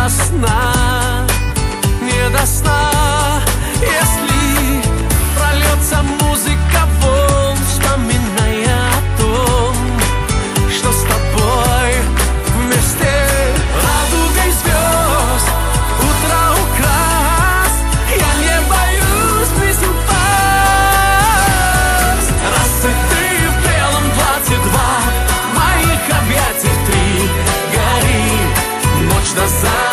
до сна, не до сна. Если прольется музыка волн, вспоминая о том, что с тобой вместе. Радугой звезд утро украс, я не боюсь без вас. Расцветы в белом платье два, в моих объятиях три. Гори, ночь назад.